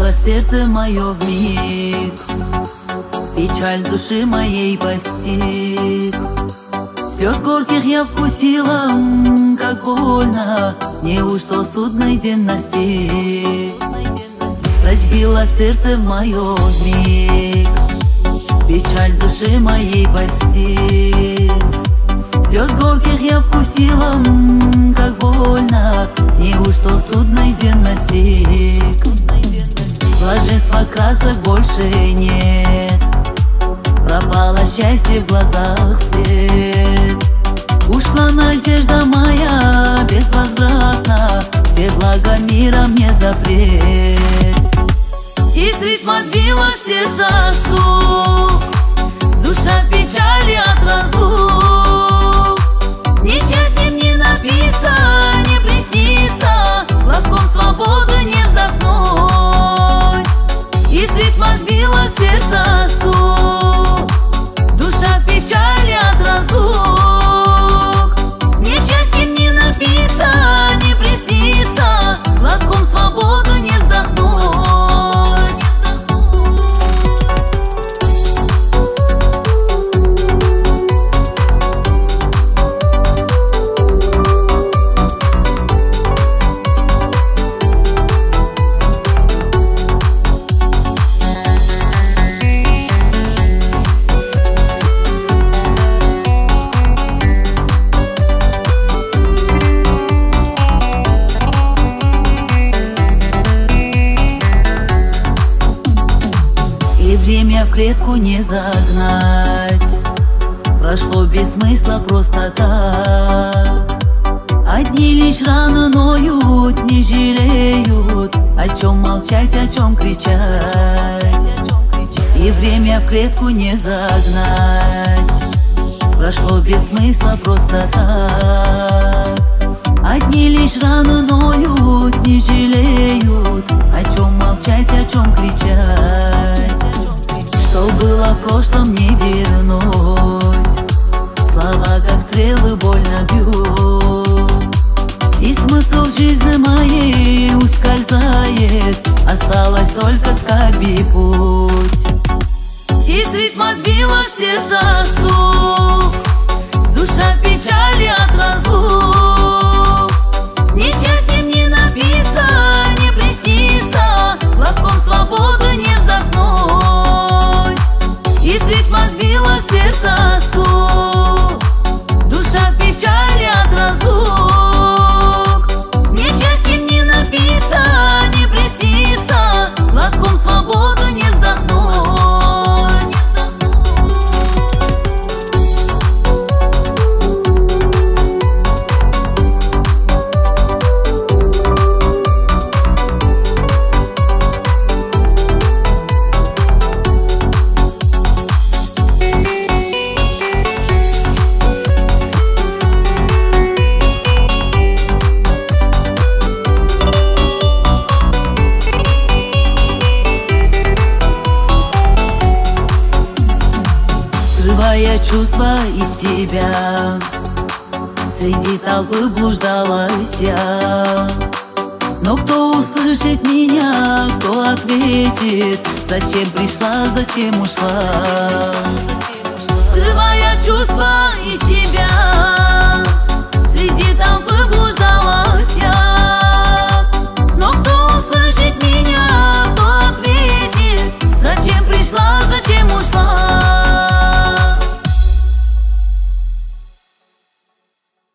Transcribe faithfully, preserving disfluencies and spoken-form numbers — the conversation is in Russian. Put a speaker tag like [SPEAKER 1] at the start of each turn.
[SPEAKER 1] разбило сердце мое вмиг, печаль души моей постиг. Слез горьких я вкусила, как больно, неужто судный день настиг. Разбило сердце мое вмиг, печаль души моей постиг. Слез горьких я вкусила, как больно, неужто судный день настиг. Блаженства красок больше нет, пропало счастье в глазах свет. Ушла надежда моя безвозвратно, все блага мира мне запрет. Из ритма сбила сердце стук, душа в печали от разлук. Несчастьем не напиться, не присниться, глотком свободы не вздохнуть. Из ритма сбила сердце стук, душа в печали от разлук. Несчастьем не напиться, не присниться, глотком свободы не вздохнуть. Время в клетку не загнать, прошло без смысла просто так. Одни лишь раны ноют, не жалеют, о чем молчать, о чем кричать. И время в клетку не загнать, прошло без смысла просто так. Одни лишь раны ноют, не жалеют, о чем молчать, о чем кричать. Что было в прошлом, не вернуть, слова как стрелы больно бьют. И смысл жизни моей ускользает, осталось только скорби путь. Из ритма сбила сердце стук, душа в печали от разлук. Несчастьем не напиться, не присниться, глотком свободы не вздохнуть. Из ритма сбила сердце стук, душа в печали от разлук. Несчастьем не напиться, не присниться, глотком свободы не вздохнуть. Скрывая чувства из себя, среди толпы блуждалась я. Но кто услышит меня, кто ответит, зачем пришла, зачем ушла? Скрывая чувства